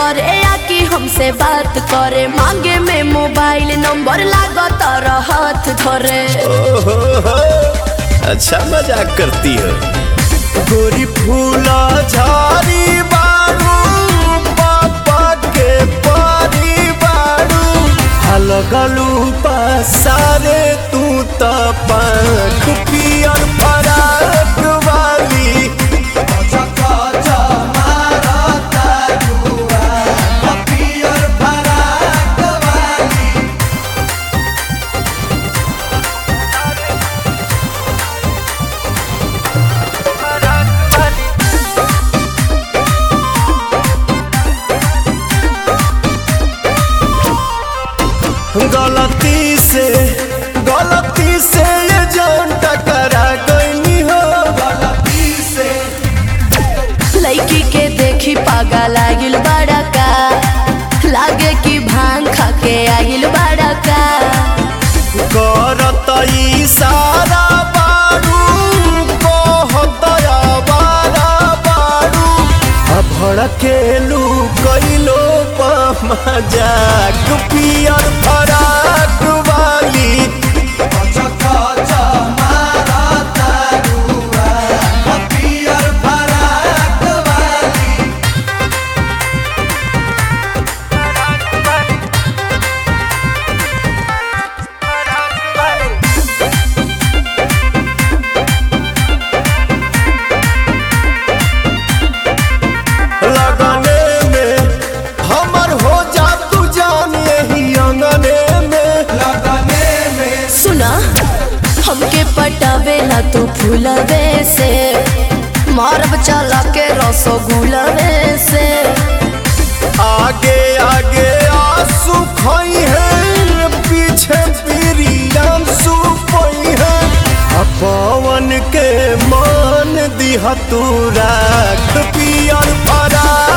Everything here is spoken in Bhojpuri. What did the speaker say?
करे या कि हमसे बात करे, मांगे में मोबाइल नंबर लागत हाथ धरे। अच्छा मजाक करती हो। गोरी फूला झाड़ी बारू पापा के पारी बारू, हलगलू पसारे तू त पंख पियर फराक वाली। गलती से ये जान टकरा गई हो, गलती से। लड़की के देखी पागा लागिल बड़ा का, लागे कि भांग खा के आगिल बड़ा का। करत इशारा बारू कहत आवारा बारू, भड़केलू कैलो मजाक पियर फराक वाली। हमके पटावेला तू फूलवे से, मारब चला के रसगुलवे से। आगे आगे आंसू खोई है, पीछे पीरियम सुपई है। पवन के मान दिहा तू राख पियर फरा